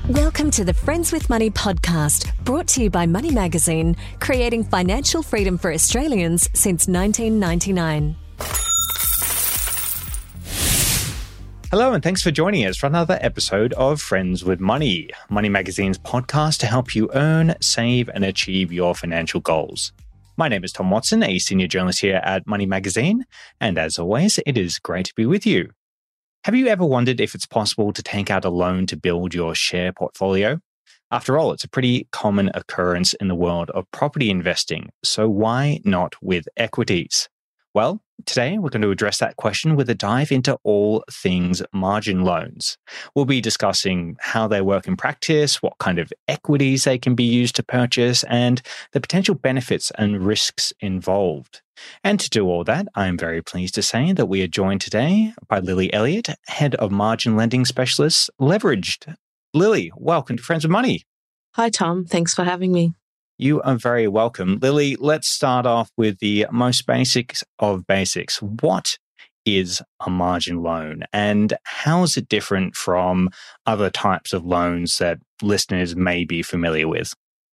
Welcome to the Friends with Money podcast, brought to you by Money Magazine, creating financial freedom for Australians since 1999. Hello, and thanks for joining us for another episode of Friends with Money, Money Magazine's podcast to help you earn, save, and achieve your financial goals. My name is Tom Watson, a senior journalist here at Money Magazine, and as always, it is great to be with you. Have you ever wondered if it's possible to take out a loan to build your share portfolio? After all, it's a pretty common occurrence in the world of property investing, so why not with equities? Well, today we're going to address that question with a dive into all things margin loans. We'll be discussing how they work in practice, what kind of equities they can be used to purchase, and the potential benefits and risks involved. And to do all that, I'm very pleased to say that we are joined today by Lily Elliott, Head of Margin Lending Specialists, Leveraged. Lily, welcome to Friends with Money. Hi, Tom. Thanks for having me. You are very welcome. Lily, let's start off with the most basics of basics. What is a margin loan and how is it different from other types of loans that listeners may be familiar with?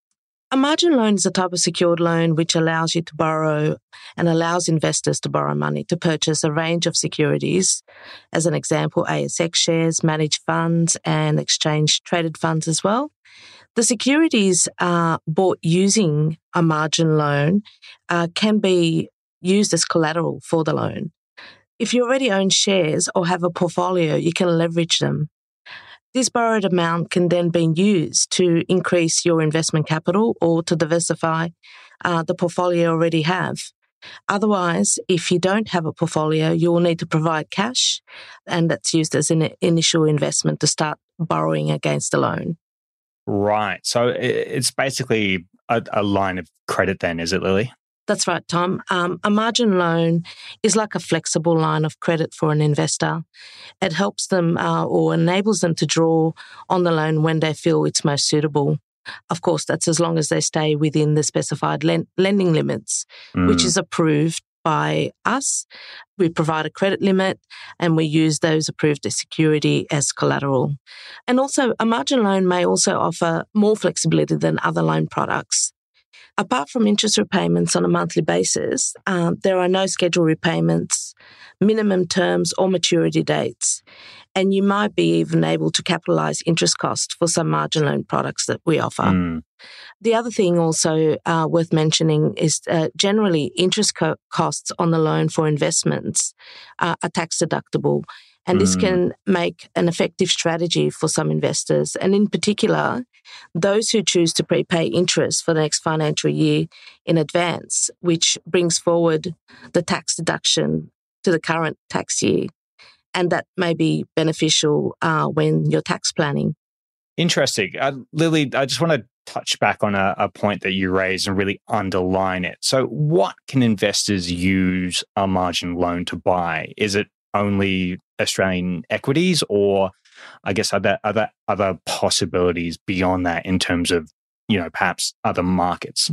A margin loan is a type of secured loan which allows you to borrow and allows investors to borrow money to purchase a range of securities. As an example, ASX shares, managed funds, and exchange-traded funds as well. The securities bought using a margin loan can be used as collateral for the loan. If you already own shares or have a portfolio, you can leverage them. This borrowed amount can then be used to increase your investment capital or to diversify the portfolio you already have. Otherwise, if you don't have a portfolio, you will need to provide cash, and that's used as an initial investment to start borrowing against the loan. Right. So it's basically a line of credit then, is it, Lily? That's right, Tom. A margin loan is like a flexible line of credit for an investor. It helps them or enables them to draw on the loan when they feel it's most suitable. Of course, that's as long as they stay within the specified lending limits, which is approved by us. We provide a credit limit and we use those approved security as collateral. And also, a margin loan may also offer more flexibility than other loan products. Apart from interest repayments on a monthly basis, there are no scheduled repayments, minimum terms or maturity dates, and you might be even able to capitalise interest costs for some margin loan products that we offer. The other thing also worth mentioning is generally interest costs on the loan for investments are tax deductible. And this can make an effective strategy for some investors. And in particular, those who choose to prepay interest for the next financial year in advance, which brings forward the tax deduction to the current tax year. And that may be beneficial when you're tax planning. Interesting. Lily, I just want to touch back on a point that you raised and really underline it. So what can investors use a margin loan to buy? Is it only Australian equities, or I guess are there other possibilities beyond that in terms of, perhaps other markets?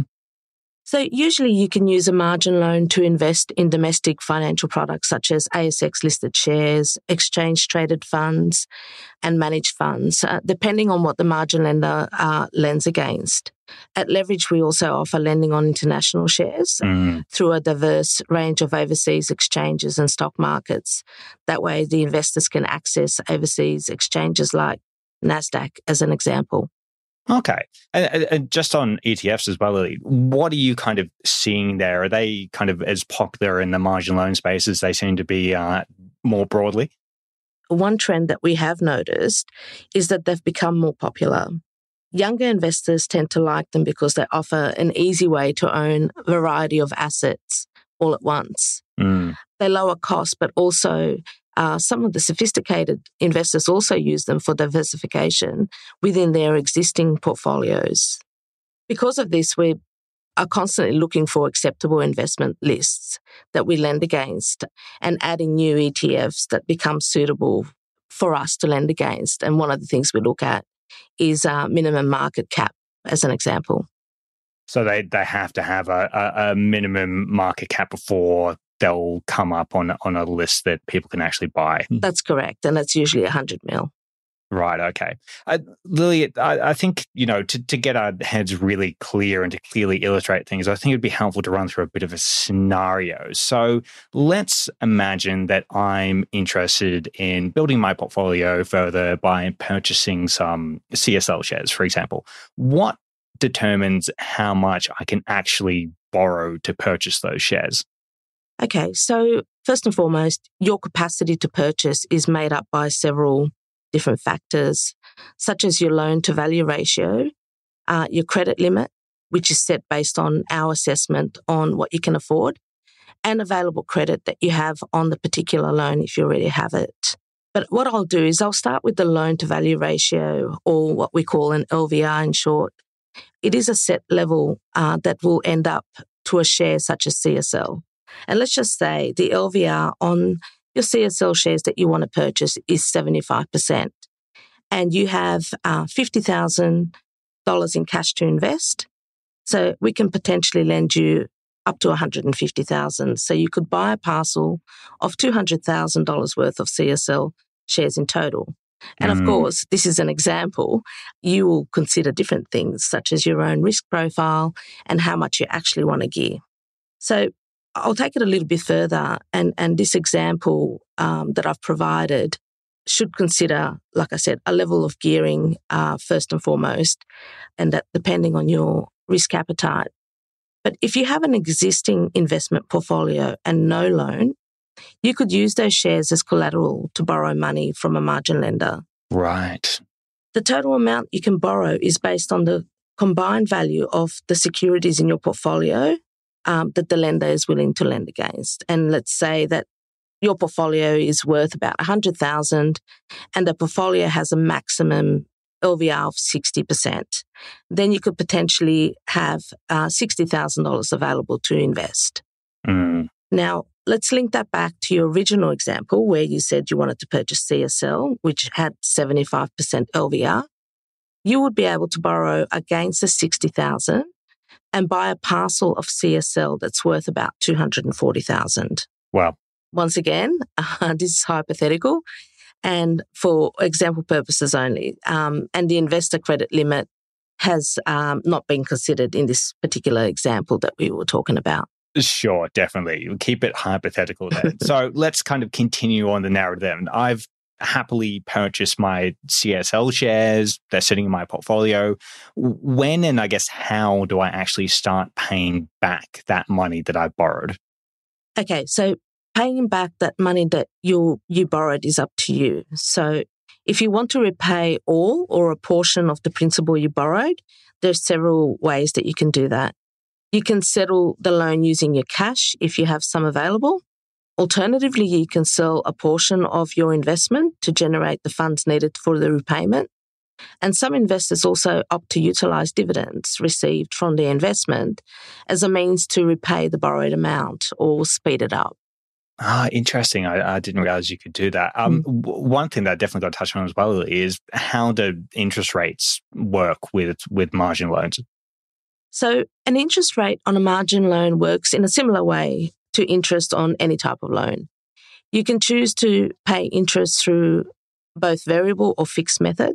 So usually you can use a margin loan to invest in domestic financial products such as ASX-listed shares, exchange-traded funds, and managed funds, depending on what the margin lender lends against. At Leverage, we also offer lending on international shares through a diverse range of overseas exchanges and stock markets. That way, the investors can access overseas exchanges like NASDAQ, as an example. Okay. And just on ETFs as well, Lily, what are you kind of seeing there? Are they kind of as popular in the margin loan space as they seem to be more broadly? One trend that we have noticed is that they've become more popular. Younger investors tend to like them because they offer an easy way to own a variety of assets all at once. They lower costs, but also some of the sophisticated investors also use them for diversification within their existing portfolios. Because of this, we are constantly looking for acceptable investment lists that we lend against and adding new ETFs that become suitable for us to lend against. And one of the things we look at is minimum market cap, as an example. So they have to have a minimum market cap before they'll come up on a list that people can actually buy. That's correct. And that's usually 100 mil. Right. Okay. Lily, I think, to get our heads really clear and to clearly illustrate things, I think it'd be helpful to run through a bit of a scenario. So let's imagine that I'm interested in building my portfolio further by purchasing some CSL shares, for example. What determines how much I can actually borrow to purchase those shares? Okay, so first and foremost, your capacity to purchase is made up by several different factors, such as your loan to value ratio, your credit limit, which is set based on our assessment on what you can afford, and available credit that you have on the particular loan if you already have it. But what I'll do is I'll start with the loan to value ratio, or what we call an LVR in short. It is a set level that will end up to a share such as CSL. And let's just say the LVR on your CSL shares that you want to purchase is 75%. And you have $50,000 in cash to invest. So we can potentially lend you up to $150,000. So you could buy a parcel of $200,000 worth of CSL shares in total. And of course, this is an example. You will consider different things such as your own risk profile and how much you actually want to gear. So I'll take it a little bit further, and this example that I've provided should consider, like I said, a level of gearing first and foremost, and that depending on your risk appetite. But if you have an existing investment portfolio and no loan, you could use those shares as collateral to borrow money from a margin lender. Right. The total amount you can borrow is based on the combined value of the securities in your portfolio that the lender is willing to lend against. And let's say that your portfolio is worth about $100,000 and the portfolio has a maximum LVR of 60%. Then you could potentially have $60,000 available to invest. Now, let's link that back to your original example where you said you wanted to purchase CSL, which had 75% LVR. You would be able to borrow against the $60,000 and buy a parcel of CSL that's worth about $240,000. Wow. Once again, this is hypothetical and for example purposes only. And the investor credit limit has not been considered in this particular example that we were talking about. Sure, definitely. We'll keep it hypothetical then. So let's kind of continue on the narrative then. I've happily purchased my CSL shares. They're sitting in my portfolio. When and I guess how do I actually start paying back that money that I borrowed? Okay, so paying back that money that you borrowed is up to you. So if you want to repay all or a portion of the principal you borrowed, there's several ways that you can do that. You can settle the loan using your cash if you have some available. Alternatively, you can sell a portion of your investment to generate the funds needed for the repayment. And some investors also opt to utilize dividends received from the investment as a means to repay the borrowed amount or speed it up. Interesting. I didn't realize you could do that. One thing that I definitely got to touch on as well is how do interest rates work with margin loans? So an interest rate on a margin loan works in a similar way to interest on any type of loan. You can choose to pay interest through both variable or fixed method.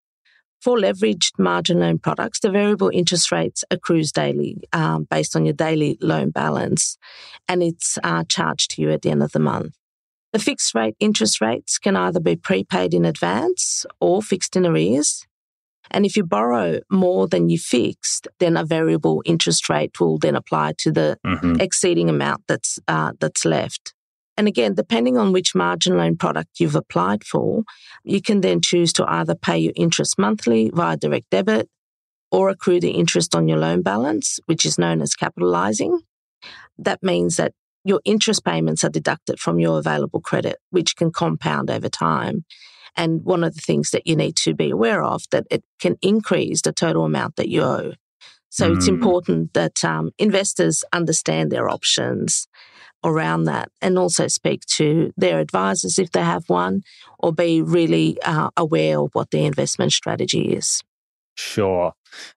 For leveraged margin loan products, the variable interest rates accrues daily based on your daily loan balance, and it's charged to you at the end of the month. The fixed rate interest rates can either be prepaid in advance or fixed in arrears. And if you borrow more than you fixed, then a variable interest rate will then apply to the exceeding amount that's left. And again, depending on which margin loan product you've applied for, you can then choose to either pay your interest monthly via direct debit or accrue the interest on your loan balance, which is known as capitalizing. That means that your interest payments are deducted from your available credit, which can compound over time. And one of the things that you need to be aware of, that it can increase the total amount that you owe. So it's important that investors understand their options around that and also speak to their advisors if they have one, or be really aware of what their investment strategy is. Sure.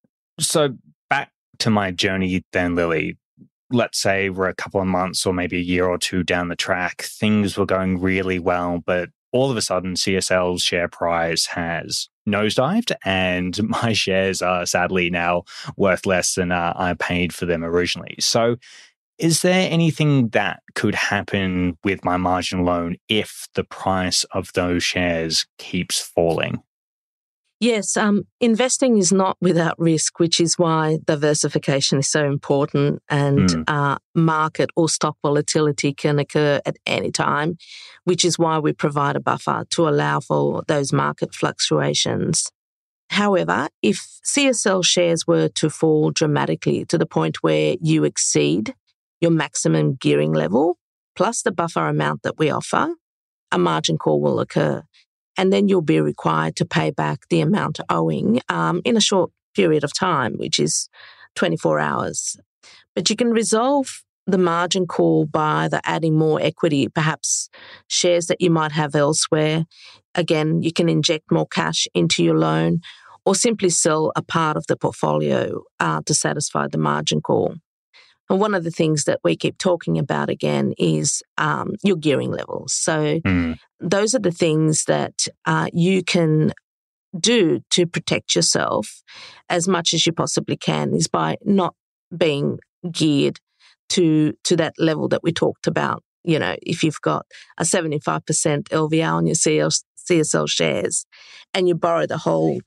So back to my journey then, Lily. Let's say we're a couple of months or maybe a year or two down the track. Things were going really well, but all of a sudden CSL's share price has nosedived and my shares are sadly now worth less than I paid for them originally. So is there anything that could happen with my margin loan if the price of those shares keeps falling? Yes, investing is not without risk, which is why diversification is so important, and market or stock volatility can occur at any time, which is why we provide a buffer to allow for those market fluctuations. However, if CSL shares were to fall dramatically to the point where you exceed your maximum gearing level, plus the buffer amount that we offer, a margin call will occur. And then you'll be required to pay back the amount owing in a short period of time, which is 24 hours. But you can resolve the margin call by either adding more equity, perhaps shares that you might have elsewhere. Again, you can inject more cash into your loan or simply sell a part of the portfolio to satisfy the margin call. And one of the things that we keep talking about again is your gearing levels. So those are the things that you can do to protect yourself as much as you possibly can, is by not being geared to that level that we talked about. You know, if you've got a 75% LVR on your CSL shares and you borrow the whole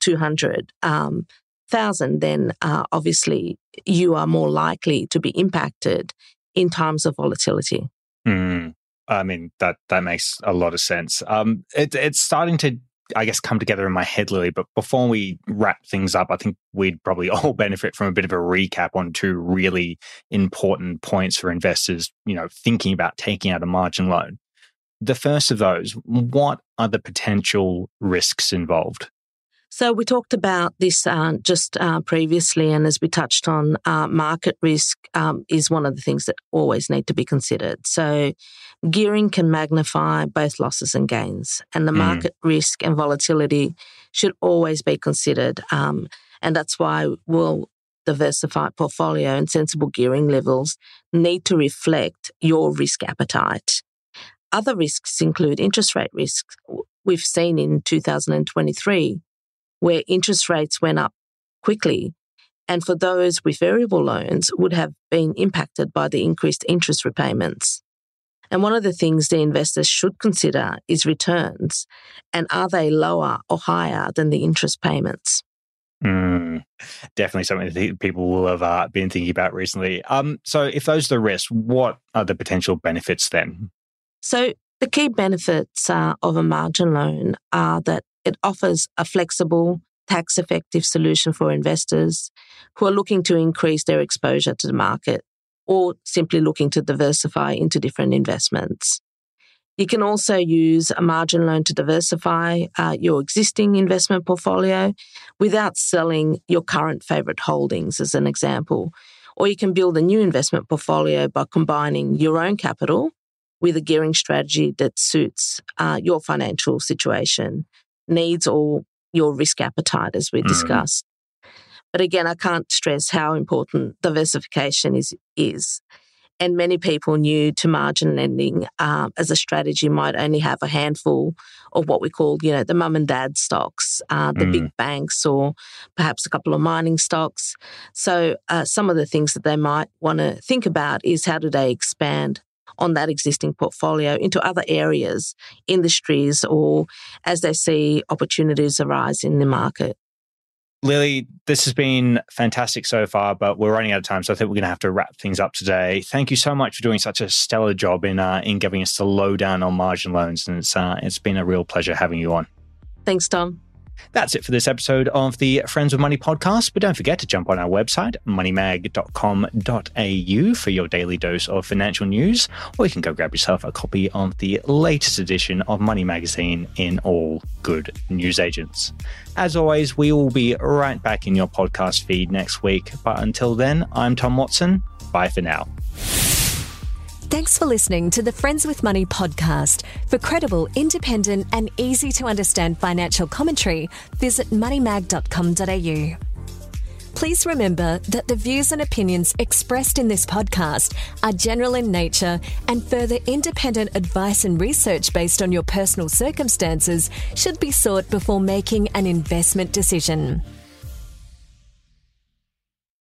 200,000, then obviously you are more likely to be impacted in times of volatility. I mean, that makes a lot of sense. It's starting to, I guess, come together in my head, Lily, but before we wrap things up, I think we'd probably all benefit from a bit of a recap on two really important points for investors, thinking about taking out a margin loan. The first of those, what are the potential risks involved? So we talked about this just previously, and as we touched on, market risk is one of the things that always need to be considered. So gearing can magnify both losses and gains, and the market risk and volatility should always be considered. And that's why we'll diversify portfolio and sensible gearing levels need to reflect your risk appetite. Other risks include interest rate risks. We've seen in 2023 where interest rates went up quickly, and for those with variable loans would have been impacted by the increased interest repayments. And one of the things the investors should consider is returns, and are they lower or higher than the interest payments? Definitely something that people will have been thinking about recently. So if those are the risks, what are the potential benefits then? So the key benefits of a margin loan are that it offers a flexible, tax-effective solution for investors who are looking to increase their exposure to the market or simply looking to diversify into different investments. You can also use a margin loan to diversify your existing investment portfolio without selling your current favourite holdings, as an example. Or you can build a new investment portfolio by combining your own capital with a gearing strategy that suits your financial situation, needs, or your risk appetite, as we discussed. But again, I can't stress how important diversification is. And many people new to margin lending as a strategy might only have a handful of what we call, the mum and dad stocks, the big banks, or perhaps a couple of mining stocks. So some of the things that they might want to think about is how do they expand on that existing portfolio into other areas, industries, or as they see opportunities arise in the market. Lily, this has been fantastic so far, but we're running out of time, so I think we're going to have to wrap things up today. Thank you so much for doing such a stellar job in giving us the lowdown on margin loans, and it's been a real pleasure having you on. Thanks, Tom. That's it for this episode of the Friends with Money podcast, but don't forget to jump on our website, moneymag.com.au, for your daily dose of financial news, or you can go grab yourself a copy of the latest edition of Money Magazine in all good newsagents. As always, we will be right back in your podcast feed next week, but until then, I'm Tom Watson. Bye for now. Thanks for listening to the Friends with Money podcast. For credible, independent and easy to understand financial commentary, visit moneymag.com.au. Please remember that the views and opinions expressed in this podcast are general in nature, and further independent advice and research based on your personal circumstances should be sought before making an investment decision.